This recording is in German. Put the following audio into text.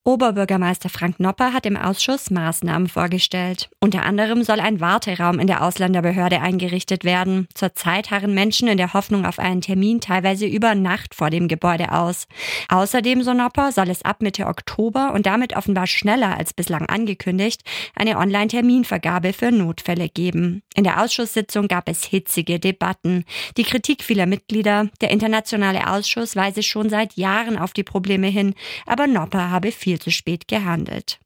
Oberbürgermeister Frank Nopper hat im Ausschuss Maßnahmen vorgestellt. Unter anderem soll ein Warteraum in der Ausländerbehörde eingerichtet werden. Zurzeit harren Menschen in der Hoffnung auf einen Termin teilweise über Nacht vor dem Gebäude aus. Außerdem, so Nopper, soll es ab Mitte Oktober und damit offenbar schneller als bislang angekündigt eine Online-Terminvergabe für Notfälle geben. In der Ausschusssitzung gab es hitzige Debatten. Die Kritik vieler Mitglieder, der internationale Ausschuss weise schon seit Jahren auf die Probleme hin, aber Nopper habe viel zu spät gehandelt.